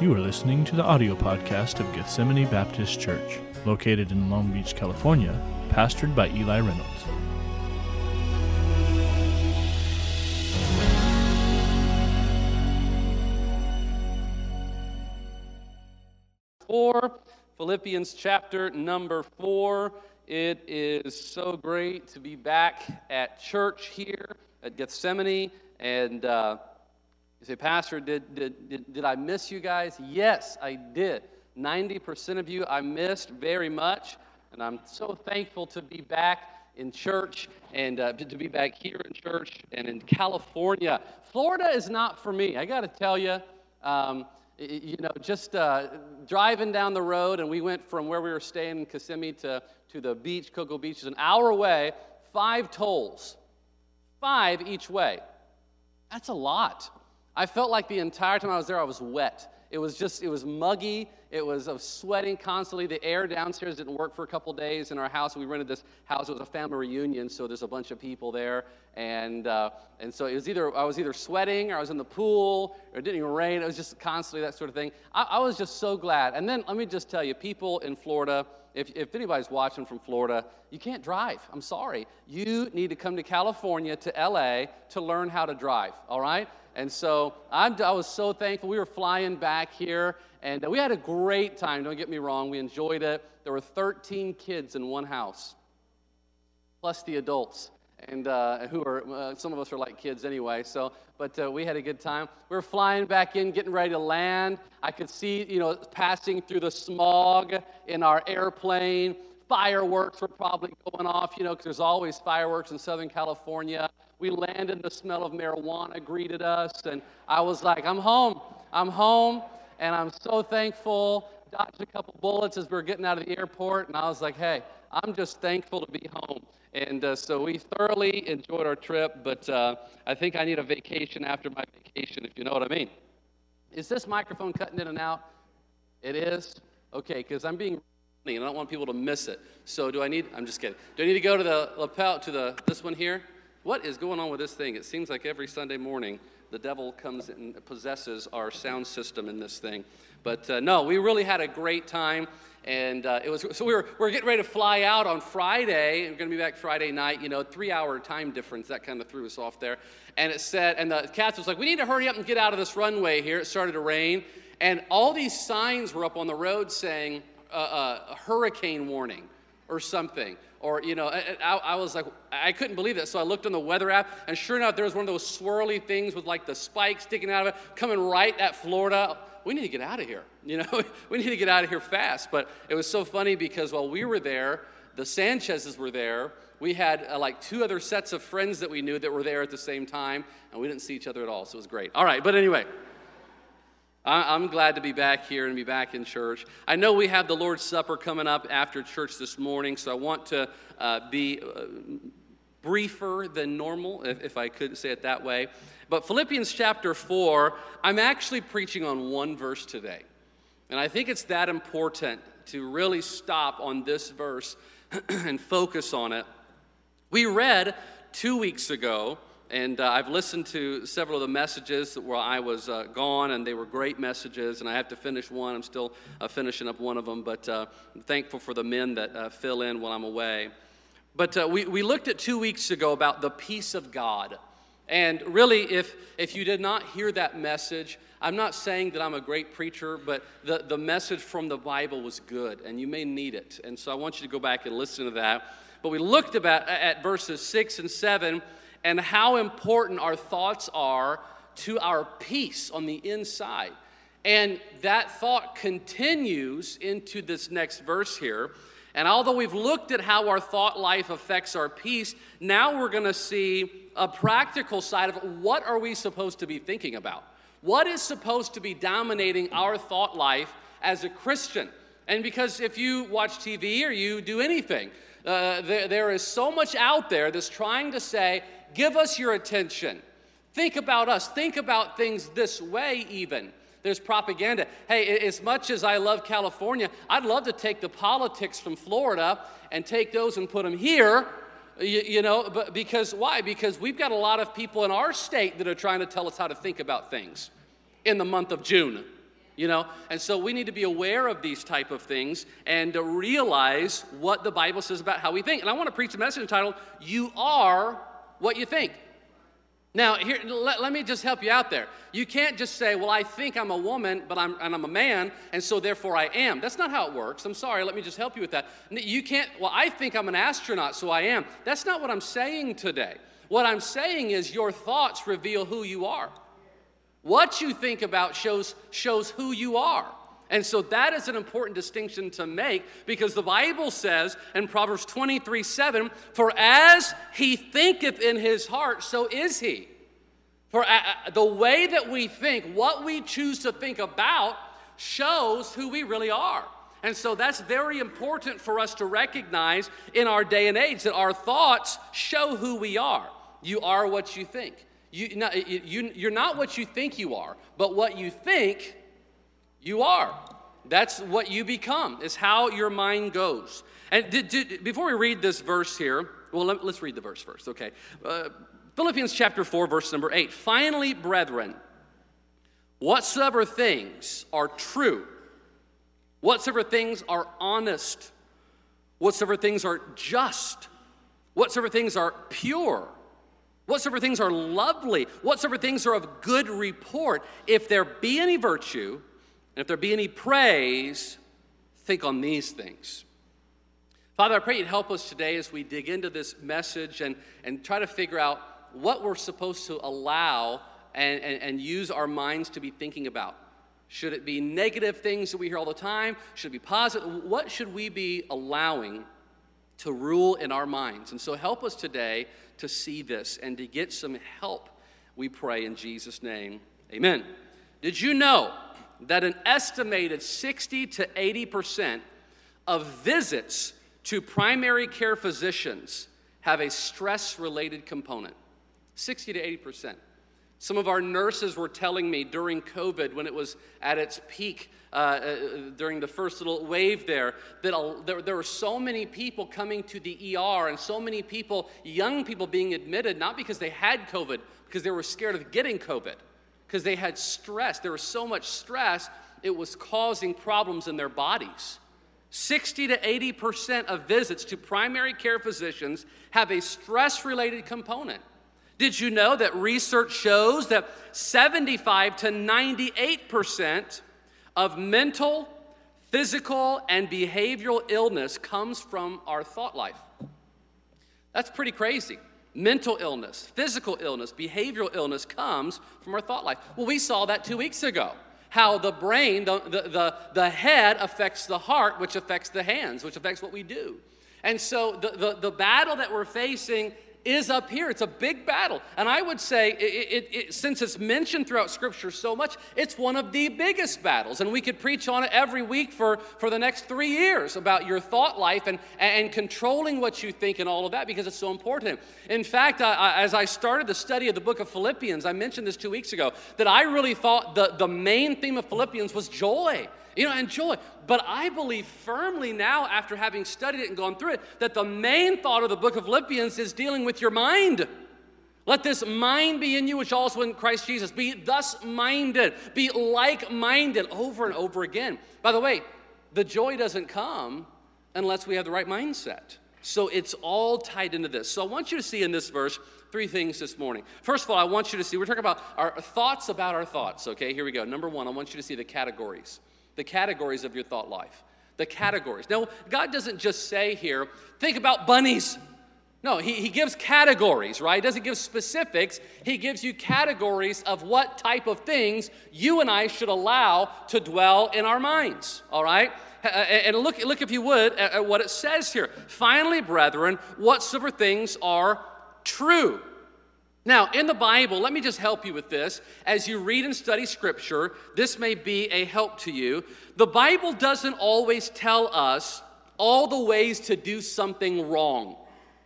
You are listening to the audio podcast of Gethsemane Baptist Church, located in Long Beach, California, pastored by Eli Reynolds. Philippians chapter number 4. It is so great to be back at church here at Gethsemane. And you say, Pastor, did I miss you guys? Yes, I did. 90% of you I missed very much. And I'm so thankful to be back in church and to be back here in church and in California. Florida is not for me. I got to tell you. Just driving down the road, and we went from where we were staying in Kissimmee to the beach, Cocoa Beach, is an hour away, 5 tolls, 5 each way. That's a lot. I felt like the entire time I was there, I was wet. It was muggy. I was sweating constantly. The air downstairs didn't work for a couple days in our house. We rented this house. It was a family reunion, so there's a bunch of people there. And so it was I was either sweating or I was in the pool or it didn't even rain. It was just constantly that sort of thing. I was just so glad. And then let me just tell you, people in Florida, if anybody's watching from Florida, you can't drive. I'm sorry. You need to come to California, to L.A., to learn how to drive, all right? And so I was so thankful. We were flying back here, and we had a great time. Don't get me wrong. We enjoyed it. There were 13 kids in one house, plus the adults, and who are some of us are like kids anyway. But we had a good time. We were flying back in, getting ready to land. I could see, passing through the smog in our airplane. Fireworks were probably going off, because there's always fireworks in Southern California. We landed, the smell of marijuana greeted us, and I was like, I'm home, and I'm so thankful. Dodged a couple bullets as we were getting out of the airport, and I was like, hey, I'm just thankful to be home. And so we thoroughly enjoyed our trip, but I think I need a vacation after my vacation, if you know what I mean. Is this microphone cutting in and out? It is? Okay, because I'm being and I don't want people to miss it. So I'm just kidding. Do I need to go to the lapel, this one here? What is going on with this thing? It seems like every Sunday morning the devil comes and possesses our sound system in this thing. But no, we really had a great time. And we're getting ready to fly out on Friday. We're going to be back Friday night, 3-hour time difference. That kind of threw us off there. And the captain was like, we need to hurry up and get out of this runway here. It started to rain. And all these signs were up on the road saying, a hurricane warning or something. Or, I was like, I couldn't believe it. So I looked on the weather app, and sure enough, there was one of those swirly things with like the spikes sticking out of it, coming right at Florida. We need to get out of here. We need to get out of here fast. But it was so funny because while we were there, the Sanchez's were there. We had like 2 other sets of friends that we knew that were there at the same time, and we didn't see each other at all. So it was great. All right, but anyway. I'm glad to be back here and be back in church. I know we have the Lord's Supper coming up after church this morning, so I want to be briefer than normal, if I could say it that way. But Philippians chapter 4, I'm actually preaching on one verse today. And I think it's that important to really stop on this verse and focus on it. We read 2 weeks ago, and I've listened to several of the messages where I was gone, and they were great messages, and I have to finish one. I'm still finishing up one of them, but I'm thankful for the men that fill in while I'm away. But we looked at 2 weeks ago about the peace of God. And really, if you did not hear that message, I'm not saying that I'm a great preacher, but the message from the Bible was good, and you may need it. And so I want you to go back and listen to that. But we looked at verses 6 and 7, and how important our thoughts are to our peace on the inside. And that thought continues into this next verse here. And although we've looked at how our thought life affects our peace, now we're going to see a practical side of what are we supposed to be thinking about? What is supposed to be dominating our thought life as a Christian? And because if you watch TV or you do anything, there is so much out there that's trying to say, give us your attention. Think about us. Think about things this way even. There's propaganda. Hey, as much as I love California, I'd love to take the politics from Florida and take those and put them here. But because why? Because we've got a lot of people in our state that are trying to tell us how to think about things in the month of June. you know? And so we need to be aware of these type of things and to realize what the Bible says about how we think. And I want to preach a message entitled, You Are What You Think. Now, here, let me just help you out there. You can't just say, well, I think I'm a woman, but I'm a man, and so therefore I am. That's not how it works. I'm sorry, let me just help you with that. You can't, well, I think I'm an astronaut, so I am. That's not what I'm saying today. What I'm saying is your thoughts reveal who you are. What you think about shows who you are. And so that is an important distinction to make, because the Bible says in Proverbs 23:7, for as he thinketh in his heart, so is he. For the way that we think, what we choose to think about, shows who we really are. And so that's very important for us to recognize in our day and age, that our thoughts show who we are. You are what you think. You're not what you think you are, but what you think you are. That's what you become, is how your mind goes. And before we read this verse here, well, let's read the verse first, okay? Philippians chapter 4, verse number 8. Finally, brethren, whatsoever things are true, whatsoever things are honest, whatsoever things are just, whatsoever things are pure, whatsoever things are lovely, whatsoever things are of good report, if there be any virtue, and if there be any praise, think on these things. Father, I pray you'd help us today as we dig into this message and try to figure out what we're supposed to allow and use our minds to be thinking about. Should it be negative things that we hear all the time? Should it be positive? What should we be allowing to rule in our minds? And so help us today to see this and to get some help, we pray in Jesus' name. Amen. Did you know that an estimated 60 to 80% of visits to primary care physicians have a stress-related component? 60 to 80%. Some of our nurses were telling me during COVID, when it was at its peak, during the first little wave there, that there were so many people coming to the ER and so many people, young people being admitted, not because they had COVID, because they were scared of getting COVID, because they had stress. There was so much stress, it was causing problems in their bodies. 60 to 80% of visits to primary care physicians have a stress-related component. Did you know that research shows that 75 to 98% of mental, physical, and behavioral illness comes from our thought life? That's pretty crazy. Mental illness, physical illness, behavioral illness comes from our thought life. Well, we saw that 2 weeks ago, how the brain, the head affects the heart, which affects the hands, which affects what we do. And so the battle that we're facing is up here. It's a big battle. And I would say, since it's mentioned throughout Scripture so much, it's one of the biggest battles. And we could preach on it every week for the next 3 years about your thought life and controlling what you think and all of that, because it's so important. In fact, as I started the study of the book of Philippians, I mentioned this 2 weeks ago, that I really thought the main theme of Philippians was joy. And joy. But I believe firmly now, after having studied it and gone through it, that the main thought of the book of Philippians is dealing with your mind. Let this mind be in you, which also in Christ Jesus. Be thus minded. Be like-minded over and over again. By the way, the joy doesn't come unless we have the right mindset. So it's all tied into this. So I want you to see in this verse 3 things this morning. First of all, I want you to see, we're talking about our thoughts about our thoughts. Okay, here we go. Number 1, I want you to see the categories. The categories of your thought life. The categories. Now, God doesn't just say here, think about bunnies. No, he gives categories, right? He doesn't give specifics. He gives you categories of what type of things you and I should allow to dwell in our minds, all right? And look if you would, at what it says here. Finally, brethren, whatsoever things are true. Now, in the Bible, let me just help you with this. As you read and study Scripture, this may be a help to you. The Bible doesn't always tell us all the ways to do something wrong.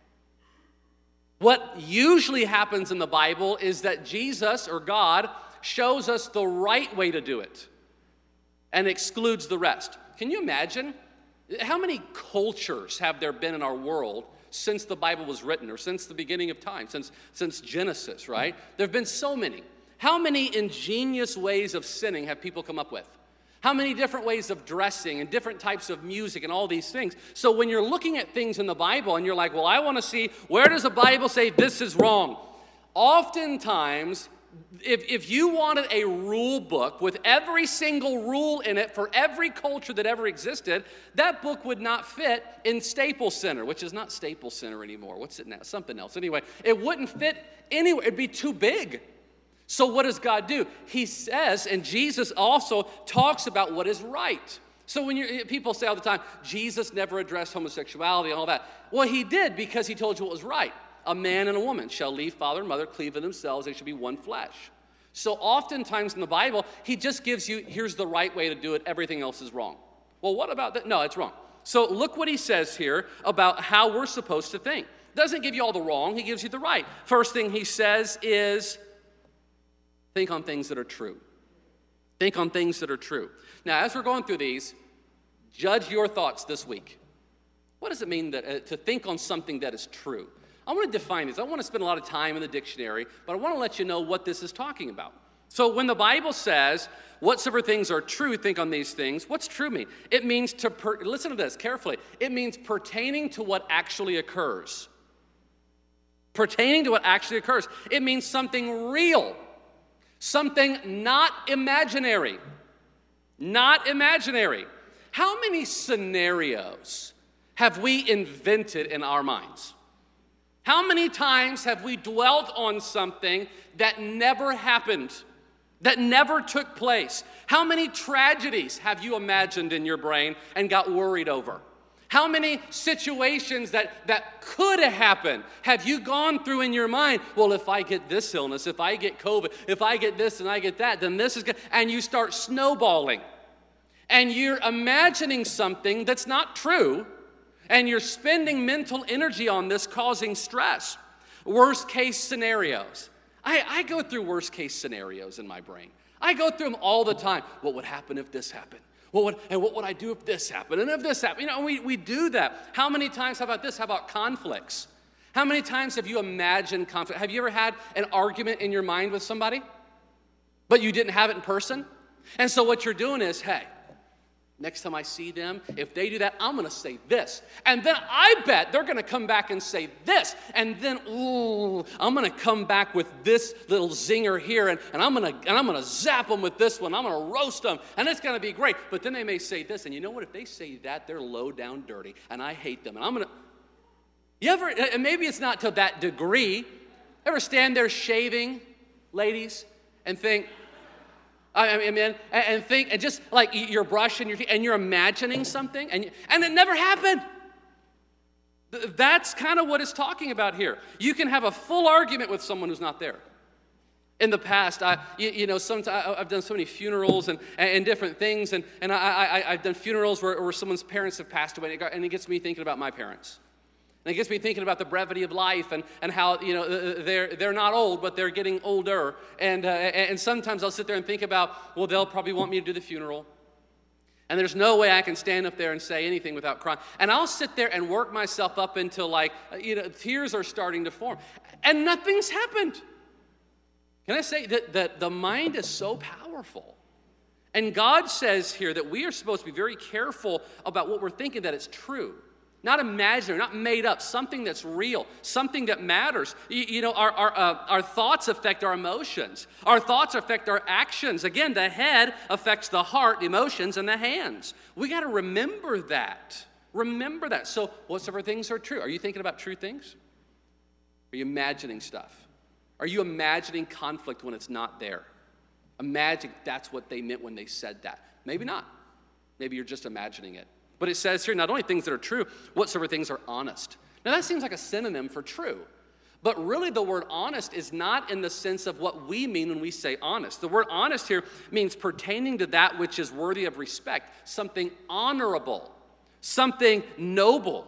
What usually happens in the Bible is that Jesus or God shows us the right way to do it and excludes the rest. Can you imagine? How many cultures have there been in our world since the Bible was written, or since the beginning of time, since Genesis, right? There have been so many. How many ingenious ways of sinning have people come up with? How many different ways of dressing and different types of music and all these things. So when you're looking at things in the Bible and you're like, well, I want to see, where does the Bible say this is wrong? Oftentimes, if you wanted a rule book with every single rule in it for every culture that ever existed, that book would not fit in Staples Center, which is not Staples Center anymore. What's it now? Something else. Anyway, it wouldn't fit anywhere. It'd be too big. So what does God do? He says, and Jesus also talks about what is right. So when people say all the time, Jesus never addressed homosexuality and all that. Well, he did, because he told you what was right. A man and a woman shall leave father and mother, cleave to themselves, they shall be one flesh. So oftentimes in the Bible, he just gives you, here's the right way to do it, everything else is wrong. Well, what about that? No, it's wrong. So look what he says here about how we're supposed to think. Doesn't give you all the wrong, he gives you the right. First thing he says is, think on things that are true. Think on things that are true. Now, as we're going through these, judge your thoughts this week. What does it mean to think on something that is true? I want to define this. I want to spend a lot of time in the dictionary, but I want to let you know what this is talking about. So when the Bible says, whatsoever things are true, think on these things, what's true mean? It means listen to this carefully. It means pertaining to what actually occurs. Pertaining to what actually occurs. It means something real. Something not imaginary. Not imaginary. How many scenarios have we invented in our minds? How many times have we dwelt on something that never happened, that never took place? How many tragedies have you imagined in your brain and got worried over? How many situations that could have happened have you gone through in your mind? Well, if I get this illness, if I get COVID, if I get this and I get that, then this is good. And you start snowballing. And you're imagining something that's not true, and you're spending mental energy on this, causing stress. Worst case scenarios. I go through worst case scenarios in my brain. I go through them all the time. What would happen if this happened? What would I do if this happened? And if this happened? You know, we do that. How many times, how about this? How about conflicts? How many times have you imagined conflict? Have you ever had an argument in your mind with somebody, but you didn't have it in person? And so what you're doing is, hey, next time I see them, if they do that, I'm going to say this. And then I bet they're going to come back and say this. And then, I'm going to come back with this little zinger here, and I'm going to zap them with this one. I'm going to roast them, and it's going to be great. But then they may say this, and you know what? If they say that, they're low down dirty, and I hate them. And I'm going to, you ever, and maybe it's not to that degree, ever stand there shaving, ladies, and think, and think, and just like you're brushing your teeth, and you're imagining something, and it never happened. That's kind of what it's talking about here. You can have a full argument with someone who's not there. In the past, sometimes I've done so many funerals and different things, and I've done funerals where someone's parents have passed away, and it gets me thinking about my parents. And it gets me thinking about the brevity of life and how, they're not old, but they're getting older. And sometimes I'll sit there and think about, well, they'll probably want me to do the funeral. And there's no way I can stand up there and say anything without crying. And I'll sit there and work myself up until, tears are starting to form. And nothing's happened. Can I say that the mind is so powerful? And God says here that we are supposed to be very careful about what we're thinking, that it's true. Not imaginary, not made up, something that's real, something that matters. Our thoughts affect our emotions. Our thoughts affect our actions. Again, the head affects the heart, the emotions, and the hands. We got to remember that. Remember that. So whatsoever things are true. Are you thinking about true things? Are you imagining stuff? Are you imagining conflict when it's not there? Imagine that's what they meant when they said that. Maybe not. Maybe you're just imagining it. But it says here, not only things that are true, whatsoever things are honest. Now that seems like a synonym for true. But really the word honest is not in the sense of what we mean when we say honest. The word honest here means pertaining to that which is worthy of respect, something honorable, something noble.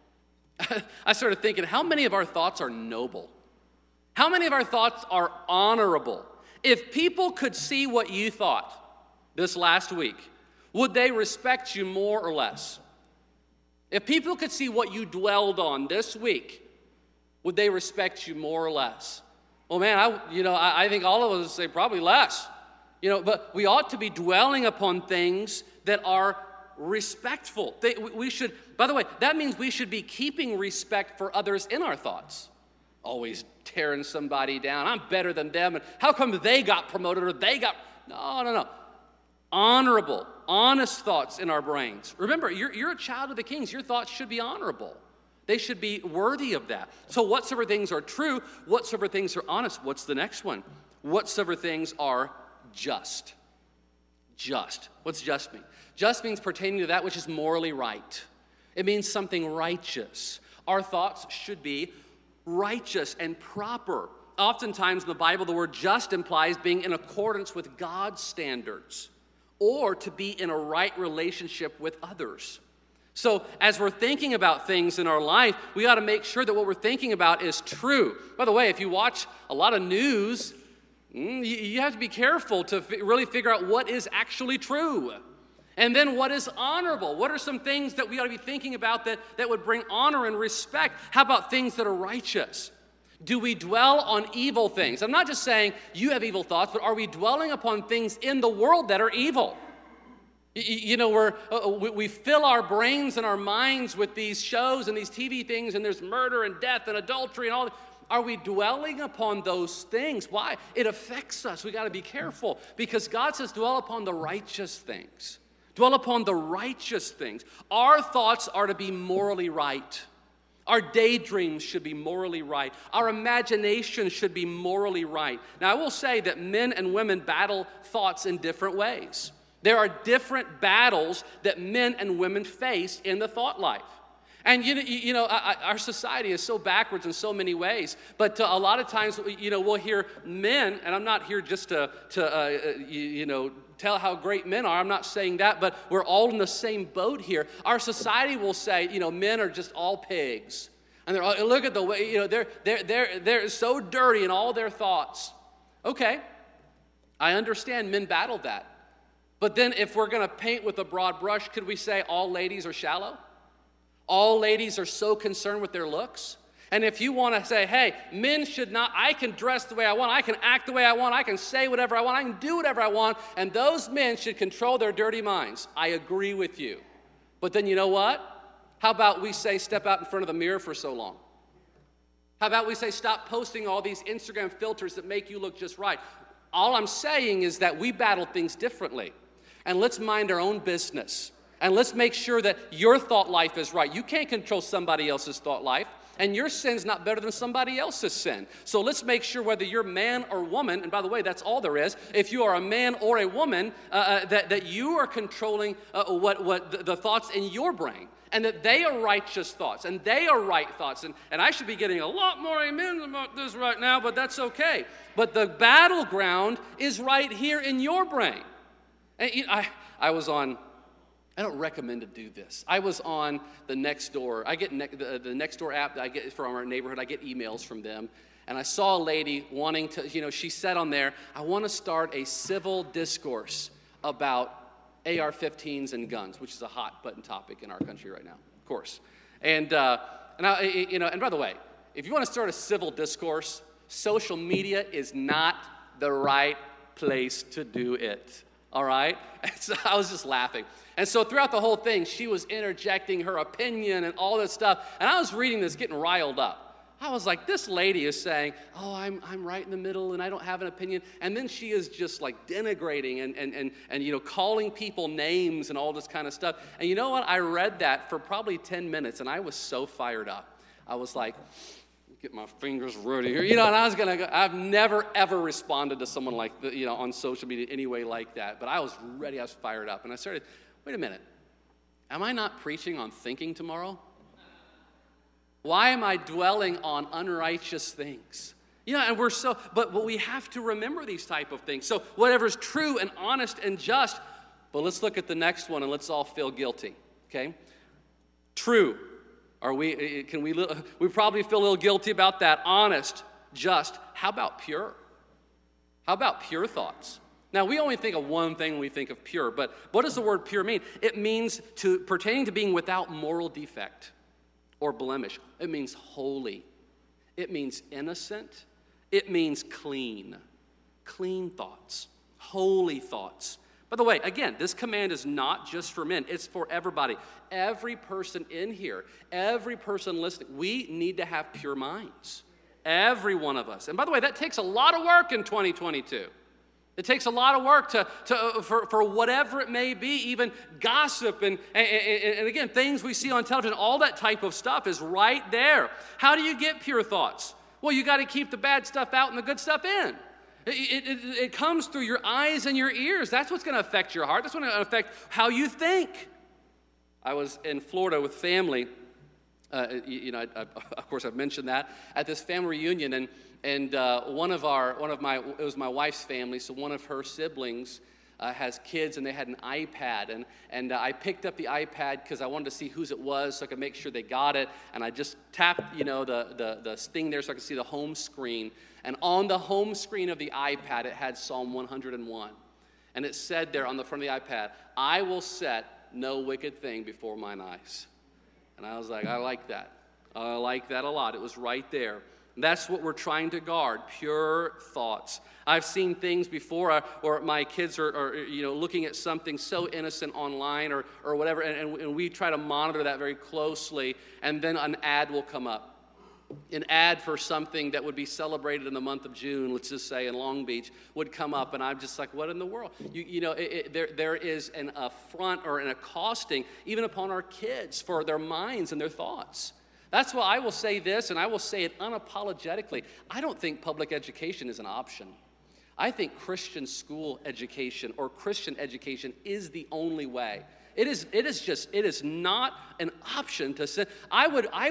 I started thinking, how many of our thoughts are noble? How many of our thoughts are honorable? If people could see what you thought this last week, would they respect you more or less? If people could see what you dwelled on this week, would they respect you more or less? Well, man, I think all of us would say probably less. But we ought to be dwelling upon things that are respectful. We should, by the way, that means we should be keeping respect for others in our thoughts. Always tearing somebody down. I'm better than them. And how come they got promoted or they got... No. Honorable, honest thoughts in our brains. Remember, you're a child of the kings. Your thoughts should be honorable. They should be worthy of that. So whatsoever things are true, whatsoever things are honest. What's the next one? Whatsoever things are just. Just. What's just mean? Just means pertaining to that which is morally right. It means something righteous. Our thoughts should be righteous and proper. Oftentimes in the Bible, the word just implies being in accordance with God's standards or to be in a right relationship with others. So as we're thinking about things in our life, we got to make sure that what we're thinking about is true. By the way, if you watch a lot of news, you have to be careful to really figure out what is actually true. And then what is honorable? What are some things that we ought to be thinking about that would bring honor and respect? How about things that are righteous? Do we dwell on evil things? I'm not just saying you have evil thoughts, but are we dwelling upon things in the world that are evil? We fill our brains and our minds with these shows and these TV things, and there's murder and death and adultery and all that. Are we dwelling upon those things? Why? It affects us. We got to be careful because God says dwell upon the righteous things. Dwell upon the righteous things. Our thoughts are to be morally right. Our daydreams should be morally right. Our imagination should be morally right. Now, I will say that men and women battle thoughts in different ways. There are different battles that men and women face in the thought life. And, our society is so backwards in so many ways. But a lot of times, we'll hear men, and I'm not here just to tell how great men are. I'm not saying that, but we're all in the same boat here. Our society will say, men are just all pigs. And look at the way, they're so dirty in all their thoughts. Okay, I understand men battle that. But then if we're going to paint with a broad brush, could we say all ladies are shallow? All ladies are so concerned with their looks? And if you want to say, hey, men should not, I can dress the way I want, I can act the way I want, I can say whatever I want, I can do whatever I want, and those men should control their dirty minds. I agree with you. But then you know what? How about we say step out in front of the mirror for so long? How about we say stop posting all these Instagram filters that make you look just right? All I'm saying is that we battle things differently. And let's mind our own business. And let's make sure that your thought life is right. You can't control somebody else's thought life. And your sin's not better than somebody else's sin. So let's make sure whether you're man or woman, and by the way, that's all there is. If you are a man or a woman, that you are controlling what the thoughts in your brain. And that they are righteous thoughts, and they are right thoughts. And I should be getting a lot more amens about this right now, but that's okay. But the battleground is right here in your brain. And I was on... I don't recommend to do this. I was on the Nextdoor. I get the Nextdoor app that I get from our neighborhood. I get emails from them. And I saw a lady wanting to, she said on there, I want to start a civil discourse about AR-15s and guns, which is a hot button topic in our country right now, of course. And by the way, if you want to start a civil discourse, social media is not the right place to do it. All right? And so I was just laughing. And so throughout the whole thing, she was interjecting her opinion and all this stuff. And I was reading this, getting riled up. I was like, this lady is saying, oh, I'm right in the middle and I don't have an opinion. And then she is just like denigrating and calling people names and all this kind of stuff. And you know what? I read that for probably 10 minutes and I was so fired up. I was like... get my fingers ready here, and I was gonna go. I've never ever responded to someone like on social media anyway like that. But I was ready. I was fired up, and I started. Wait a minute, am I not preaching on thinking tomorrow? Why am I dwelling on unrighteous things? And we're so. But we have to remember these type of things. So whatever's true and honest and just. But let's look at the next one, and let's all feel guilty. Okay, true. We probably feel a little guilty about that. Honest, just. How about pure? How about pure thoughts? Now, we only think of one thing when we think of pure, but what does the word pure mean? It means pertaining to being without moral defect or blemish. It means holy. It means innocent. It means clean. Clean thoughts. Holy thoughts. By the way, again, this command is not just for men. It's for everybody. Every person in here, every person listening, we need to have pure minds. Every one of us. And by the way, that takes a lot of work in 2022. It takes a lot of work for whatever it may be, even gossip and again, things we see on television, all that type of stuff is right there. How do you get pure thoughts? Well, you got to keep the bad stuff out and the good stuff in. It comes through your eyes and your ears. That's what's going to affect your heart. That's what's going to affect how you think. I was in Florida with family. Of course, I've mentioned that at this family reunion, and it was my wife's family, so one of her siblings has kids, and they had an iPad, and I picked up the iPad because I wanted to see whose it was, so I could make sure they got it, and I just tapped, the thing there so I could see the home screen, and on the home screen of the iPad, it had Psalm 101, and it said there on the front of the iPad, "I will set no wicked thing before mine eyes." And I was like, I like that. I like that a lot. It was right there. And that's what we're trying to guard, pure thoughts. I've seen things before, or my kids are looking at something so innocent online or whatever, and we try to monitor that very closely, and then an ad will come up. An ad for something that would be celebrated in the month of June, let's just say in Long Beach, would come up, and I'm just like, what in the world? There is an affront or an accosting even upon our kids for their minds and their thoughts. That's why I will say this, and I will say it unapologetically. I don't think public education is an option. I think Christian school education or Christian education is the only way. It is not an option to say. I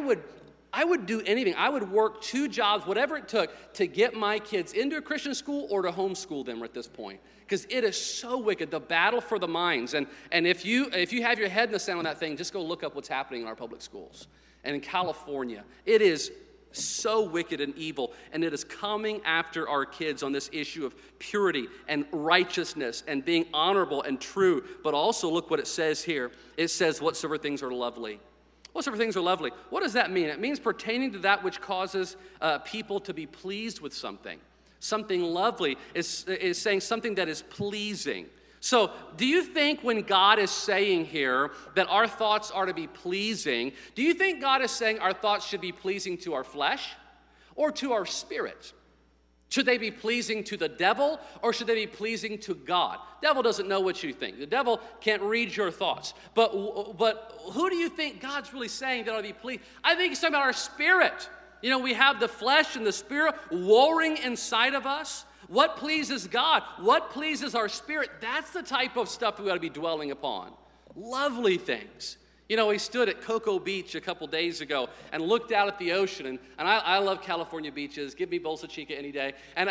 would do anything. I would work 2 jobs, whatever it took, to get my kids into a Christian school or to homeschool them at this point. Because it is so wicked, the battle for the minds. And if you have your head in the sand on that thing, just go look up what's happening in our public schools. And in California, it is so wicked and evil, and it is coming after our kids on this issue of purity and righteousness and being honorable and true. But also look what it says here. It says, whatsoever things are lovely. Whatsoever things are lovely. What does that mean? It means pertaining to that which causes people to be pleased with something. Something lovely is saying something that is pleasing. So do you think when God is saying here that our thoughts are to be pleasing, do you think God is saying our thoughts should be pleasing to our flesh or to our spirit? Should they be pleasing to the devil or should they be pleasing to God? The devil doesn't know what you think. The devil can't read your thoughts. But who do you think God's really saying that ought to be pleased? I think he's talking about our spirit. We have the flesh and the spirit warring inside of us. What pleases God? What pleases our spirit? That's the type of stuff we ought to be dwelling upon. Lovely things. We stood at Cocoa Beach a couple days ago and looked out at the ocean, and I love California beaches. Give me Bolsa Chica any day, and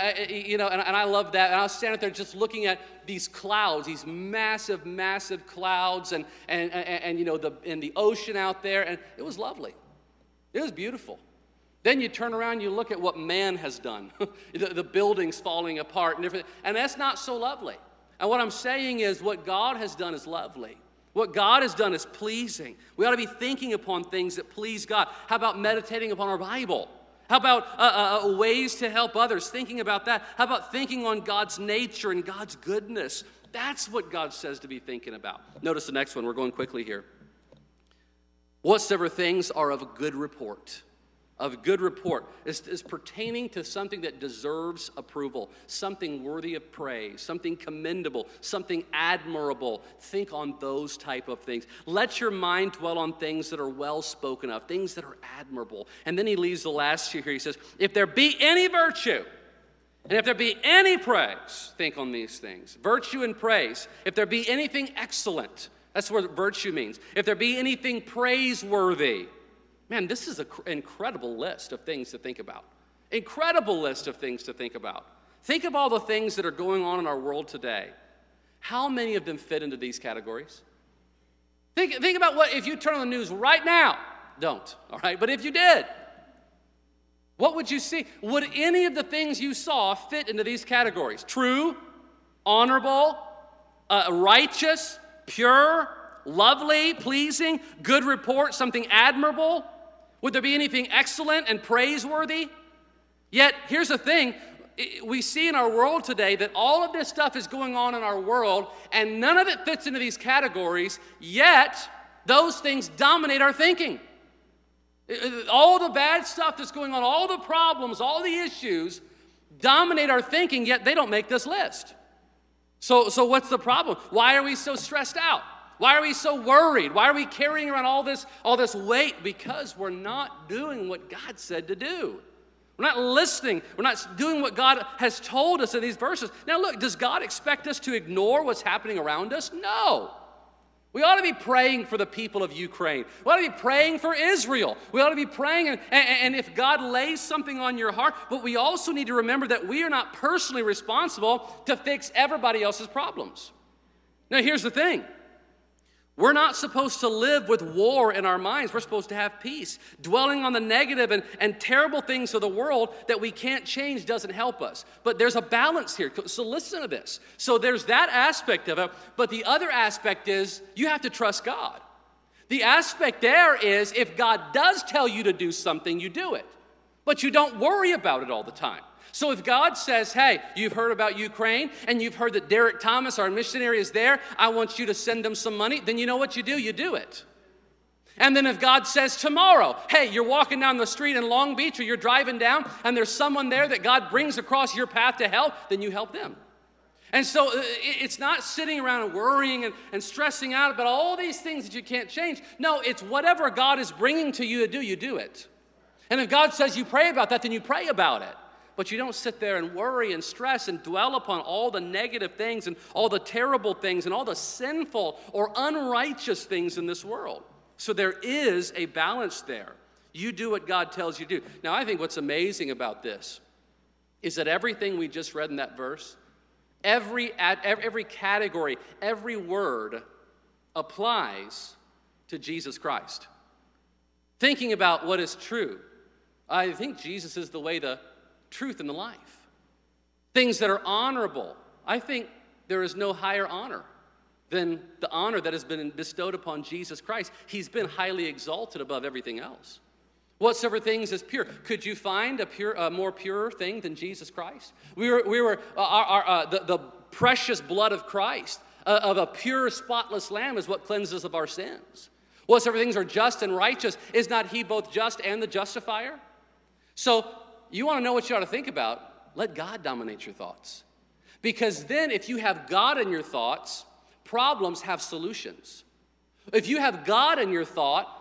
I love that. And I was standing there just looking at these clouds, these massive, massive clouds, and the ocean out there, and it was lovely. It was beautiful. Then you turn around, you look at what man has done, the buildings falling apart and everything, and that's not so lovely. And what I'm saying is what God has done is lovely. What God has done is pleasing. We ought to be thinking upon things that please God. How about meditating upon our Bible? How about ways to help others? Thinking about that. How about thinking on God's nature and God's goodness? That's what God says to be thinking about. Notice the next one. We're going quickly here. Whatsoever things are of good report. Of good report is pertaining to something that deserves approval, something worthy of praise, something commendable, something admirable. Think on those type of things. Let your mind dwell on things that are well spoken of, things that are admirable. And then he leaves the last two here. He says, if there be any virtue, and if there be any praise, think on these things. Virtue and praise. If there be anything excellent, that's what virtue means. If there be anything praiseworthy. Man, this is an incredible list of things to think about. Incredible list of things to think about. Think of all the things that are going on in our world today. How many of them fit into these categories? Think about what, if you turn on the news right now, don't, all right? But if you did, what would you see? Would any of the things you saw fit into these categories? True, honorable, righteous, pure, lovely, pleasing, good report, something admirable? Would there be anything excellent and praiseworthy? Yet, here's the thing. we see in our world today that all of this stuff is going on in our world, and none of it fits into these categories, yet those things dominate our thinking. All the bad stuff that's going on, all the problems, all the issues dominate our thinking, yet they don't make this list. So what's the problem? Why are we so stressed out? Why are we so worried? Why are we carrying around all this weight? Because we're not doing what God said to do. We're not listening. We're not doing what God has told us in these verses. Now look, does God expect us to ignore what's happening around us? No. We ought to be praying for the people of Ukraine. We ought to be praying for Israel. We ought to be praying, and if God lays something on your heart, but we also need to remember that we are not personally responsible to fix everybody else's problems. Now here's the thing. We're not supposed to live with war in our minds. We're supposed to have peace. Dwelling on the negative and terrible things of the world that we can't change doesn't help us. But there's a balance here. So listen to this. So there's that aspect of it. But the other aspect is you have to trust God. The aspect there is if God does tell you to do something, you do it. But you don't worry about it all the time. So if God says, hey, you've heard about Ukraine, and you've heard that Derek Thomas, our missionary, is there, I want you to send them some money, then you know what you do? You do it. And then if God says tomorrow, hey, you're walking down the street in Long Beach, or you're driving down, and there's someone there that God brings across your path to help, then you help them. And so it's not sitting around and worrying and stressing out about all these things that you can't change. No, it's whatever God is bringing to you to do, you do it. And if God says you pray about that, then you pray about it. But you don't sit there and worry and stress and dwell upon all the negative things and all the terrible things and all the sinful or unrighteous things in this world. So there is a balance there. You do what God tells you to do. Now, I think what's amazing about this is that everything we just read in that verse, every category, every word applies to Jesus Christ. Thinking about what is true, I think Jesus is the way, the truth, and the life. Things that are honorable, I think there is no higher honor than the honor that has been bestowed upon Jesus Christ. He's been highly exalted above everything else. Whatsoever things is pure. Could you find a more pure thing than Jesus Christ? The precious blood of Christ, of a pure, spotless lamb, is what cleanses us of our sins. Whatsoever things are just and righteous, is not he both just and the justifier? So you want to know what you ought to think about? Let God dominate your thoughts. Because then if you have God in your thoughts, problems have solutions. If you have God in your thoughts,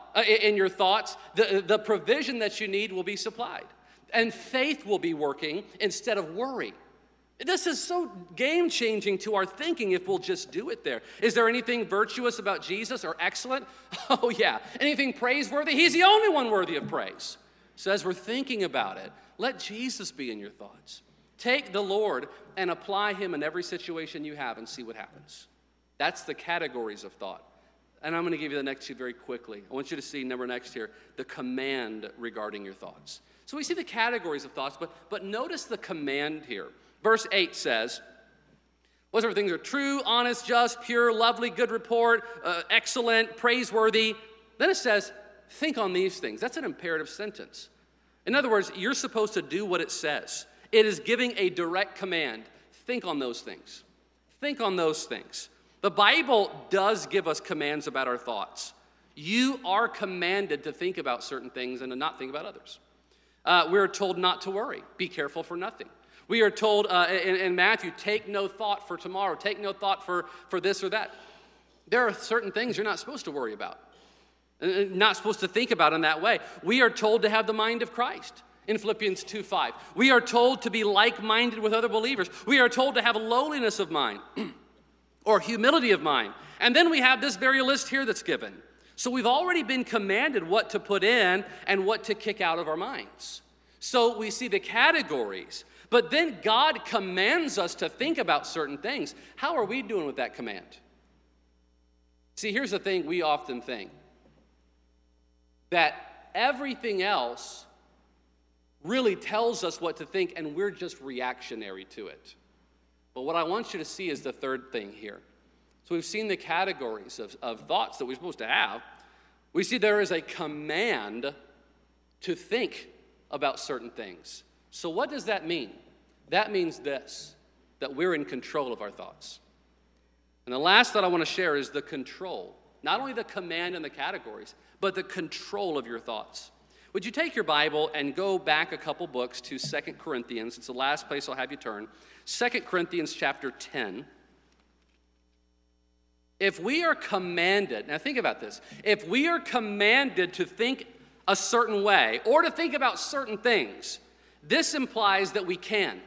the provision that you need will be supplied. And faith will be working instead of worry. This is so game-changing to our thinking if we'll just do it there. Is there anything virtuous about Jesus or excellent? Oh, yeah. Anything praiseworthy? He's the only one worthy of praise. So as we're thinking about it, let Jesus be in your thoughts. Take the Lord and apply him in every situation you have and see what happens. That's the categories of thought. And I'm going to give you the next two very quickly. I want you to see number next here, the command regarding your thoughts. So we see the categories of thoughts, but notice the command here. Verse 8 says, whatsoever things are true, honest, just, pure, lovely, good report, excellent, praiseworthy. Then it says, think on these things. That's an imperative sentence. In other words, you're supposed to do what it says. It is giving a direct command. Think on those things. Think on those things. The Bible does give us commands about our thoughts. You are commanded to think about certain things and to not think about others. We're told not to worry. Be careful for nothing. We are told in Matthew, take no thought for tomorrow. Take no thought for this or that. There are certain things you're not supposed to worry about. Not supposed to think about in that way. We are told to have the mind of Christ in Philippians 2:5. We are told to be like-minded with other believers. We are told to have a lowliness of mind or humility of mind. And then we have this very list here that's given. So we've already been commanded what to put in and what to kick out of our minds. So we see the categories. But then God commands us to think about certain things. How are we doing with that command? See, here's the thing we often think. That everything else really tells us what to think, and we're just reactionary to it. But what I want you to see is the third thing here. So we've seen the categories of thoughts that we're supposed to have. We see there is a command to think about certain things. So what does that mean? That means this, that we're in control of our thoughts. And the last thought I want to share is the control. Not only the command and the categories, but the control of your thoughts. Would you take your Bible and go back a couple books to 2 Corinthians? It's the last place I'll have you turn. 2 Corinthians chapter 10. If we are commanded, now think about this, if we are commanded to think a certain way or to think about certain things, this implies that we can.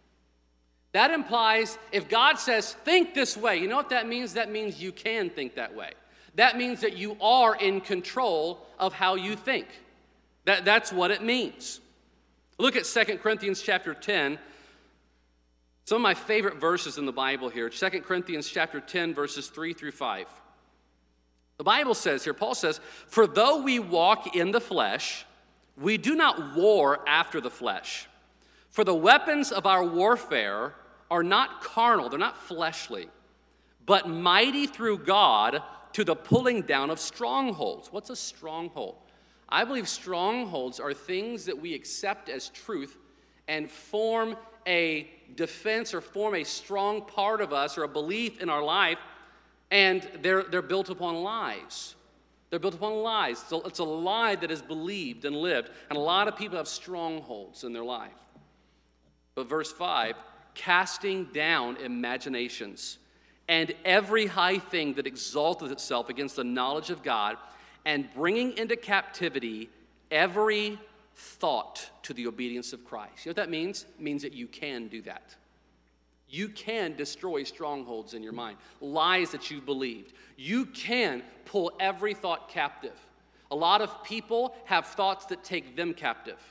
That implies if God says, think this way, you know what that means? That means you can think that way. That means that you are in control of how you think. That's what it means. Look at 2 Corinthians chapter 10. Some of my favorite verses in the Bible here. 2 Corinthians chapter 10, verses 3 through 5. The Bible says here, Paul says, "For though we walk in the flesh, we do not war after the flesh. For the weapons of our warfare are not carnal," they're not fleshly, "but mighty through God to the pulling down of strongholds." What's a stronghold? I believe strongholds are things that we accept as truth and form a defense or form a strong part of us or a belief in our life, and they're built upon lies. They're built upon lies. It's a lie that is believed and lived, and a lot of people have strongholds in their life. But verse 5, "Casting down imaginations and every high thing that exalteth itself against the knowledge of God, and bringing into captivity every thought to the obedience of Christ." You know what that means? It means that you can do that. You can destroy strongholds in your mind, lies that you believed. You can pull every thought captive. A lot of people have thoughts that take them captive,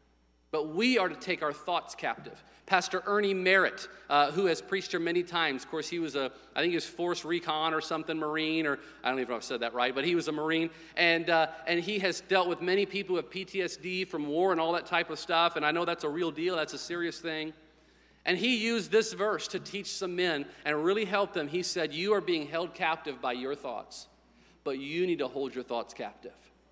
but we are to take our thoughts captive. Pastor Ernie Merritt, who has preached here many times. Of course, he was I think he was Force Recon or something, Marine, or I don't even know if I said that right, but he was a Marine. And he has dealt with many people with PTSD from war and all that type of stuff. And I know that's a real deal. That's a serious thing. And he used this verse to teach some men and really help them. He said, "You are being held captive by your thoughts, but you need to hold your thoughts captive."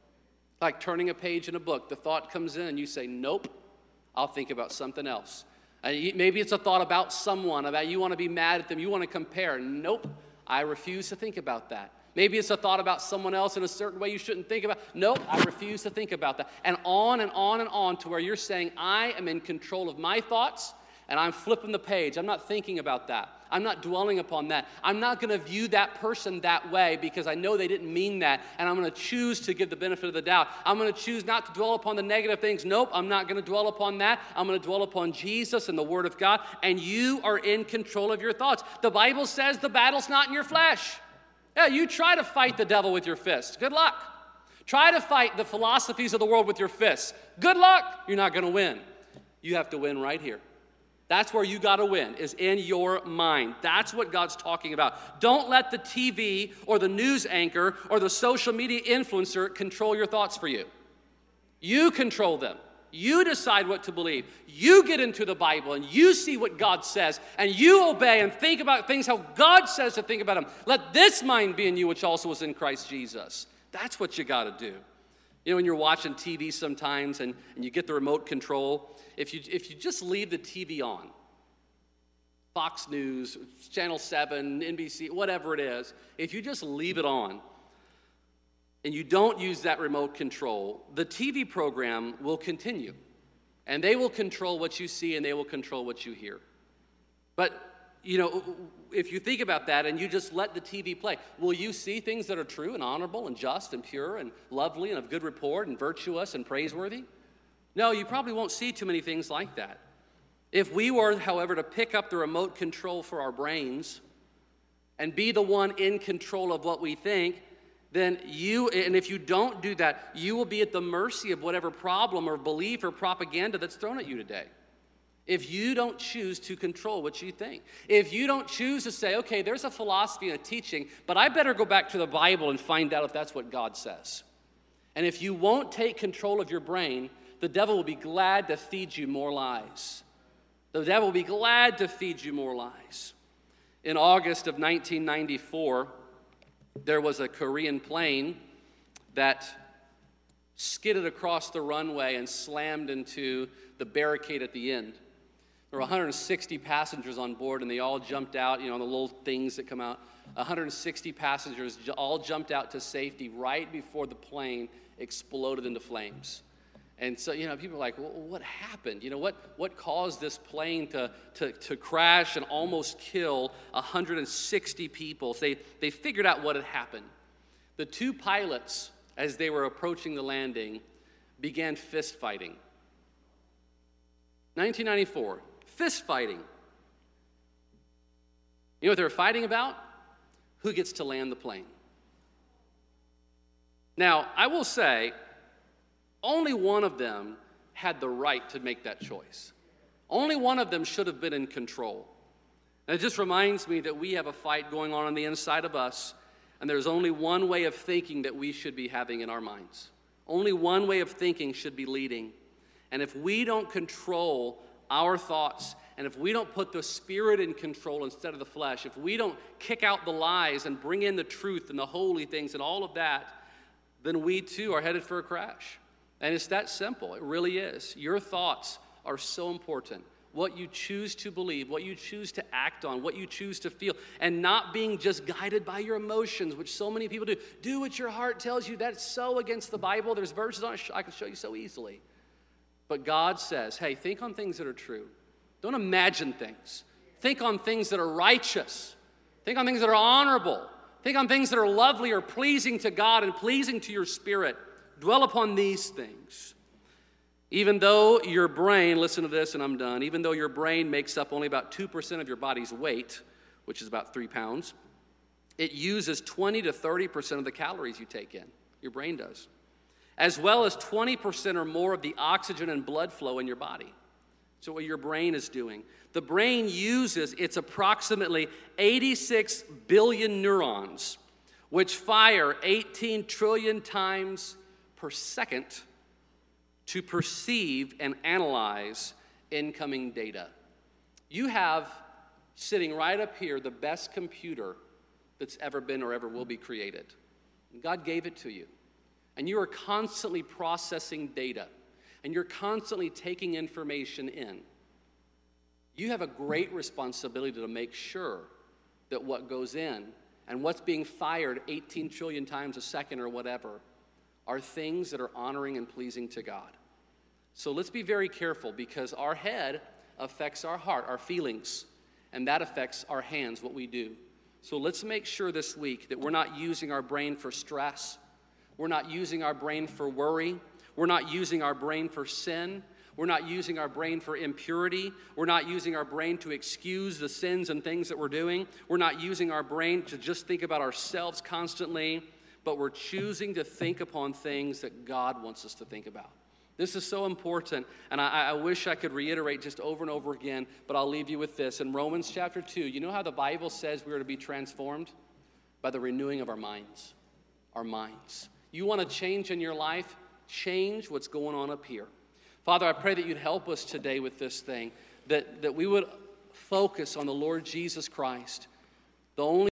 Like turning a page in a book, the thought comes in and you say, "Nope, I'll think about something else." Maybe it's a thought about someone, about you want to be mad at them, you want to compare. Nope, I refuse to think about that. Maybe it's a thought about someone else in a certain way you shouldn't think about. Nope, I refuse to think about that. And on and on and on to where you're saying, I am in control of my thoughts, and I'm flipping the page. I'm not thinking about that. I'm not dwelling upon that. I'm not going to view that person that way because I know they didn't mean that, and I'm going to choose to give the benefit of the doubt. I'm going to choose not to dwell upon the negative things. Nope, I'm not going to dwell upon that. I'm going to dwell upon Jesus and the Word of God, and you are in control of your thoughts. The Bible says the battle's not in your flesh. Yeah, you try to fight the devil with your fists. Good luck. Try to fight the philosophies of the world with your fists. Good luck. You're not going to win. You have to win right here. That's where you got to win, is in your mind. That's what God's talking about. Don't let the TV or the news anchor or the social media influencer control your thoughts for you. You control them. You decide what to believe. You get into the Bible and you see what God says and you obey and think about things how God says to think about them. Let this mind be in you, which also was in Christ Jesus. That's what you got to do. You know, when you're watching TV sometimes and you get the remote control, if you just leave the TV on, Fox News, Channel 7, NBC, whatever it is, if you just leave it on and you don't use that remote control, the TV program will continue. And they will control what you see and they will control what you hear. But, you know, if you think about that and you just let the TV play, will you see things that are true and honorable and just and pure and lovely and of good report and virtuous and praiseworthy? No, you probably won't see too many things like that. If we were, however, to pick up the remote control for our brains and be the one in control of what we think, then and if you don't do that, you will be at the mercy of whatever problem or belief or propaganda that's thrown at you today. If you don't choose to control what you think. If you don't choose to say, okay, there's a philosophy and a teaching, but I better go back to the Bible and find out if that's what God says. And if you won't take control of your brain, the devil will be glad to feed you more lies. The devil will be glad to feed you more lies. In August of 1994, there was a Korean plane that skidded across the runway and slammed into the barricade at the end. There were 160 passengers on board, and they all jumped out, on the little things that come out. 160 passengers all jumped out to safety right before the plane exploded into flames. And so, people are like, well, what happened? What caused this plane to crash and almost kill 160 people? So they figured out what had happened. The two pilots, as they were approaching the landing, began fist fighting. 1994, fist fighting. You know what they were fighting about? Who gets to land the plane? Now, I will say, only one of them had the right to make that choice. Only one of them should have been in control. And it just reminds me that we have a fight going on the inside of us, and there's only one way of thinking that we should be having in our minds. Only one way of thinking should be leading. And if we don't control our thoughts, and if we don't put the Spirit in control instead of the flesh, if we don't kick out the lies and bring in the truth and the holy things and all of that, then we too are headed for a crash. And it's that simple. It really is. Your thoughts are so important. What you choose to believe, what you choose to act on, what you choose to feel, and not being just guided by your emotions, which so many people do. Do what your heart tells you. That's so against the Bible. There's verses on it I can show you so easily. But God says, hey, think on things that are true. Don't imagine things. Think on things that are righteous. Think on things that are honorable. Think on things that are lovely or pleasing to God and pleasing to your spirit. Dwell upon these things. Even though your brain, listen to this and I'm done, even though your brain makes up only about 2% of your body's weight, which is about 3 pounds, it uses 20 to 30% of the calories you take in. Your brain does. As well as 20% or more of the oxygen and blood flow in your body. So what your brain is doing. The brain uses its approximately 86 billion neurons, which fire 18 trillion times per second to perceive and analyze incoming data. You have, sitting right up here, the best computer that's ever been or ever will be created. God gave it to you. And you are constantly processing data. And you're constantly taking information in. You have a great responsibility to make sure that what goes in and what's being fired 18 trillion times a second or whatever are things that are honoring and pleasing to God. So let's be very careful, because our head affects our heart, our feelings, and that affects our hands, what we do. So let's make sure this week that we're not using our brain for stress. We're not using our brain for worry. We're not using our brain for sin. We're not using our brain for impurity. We're not using our brain to excuse the sins and things that we're doing. We're not using our brain to just think about ourselves constantly, but we're choosing to think upon things that God wants us to think about. This is so important, and I wish I could reiterate just over and over again, but I'll leave you with this. In Romans chapter 2, you know how the Bible says we are to be transformed? By the renewing of our minds. Our minds. You want to change in your life? Change what's going on up here. Father, I pray that you'd help us today with this thing, that we would focus on the Lord Jesus Christ, the only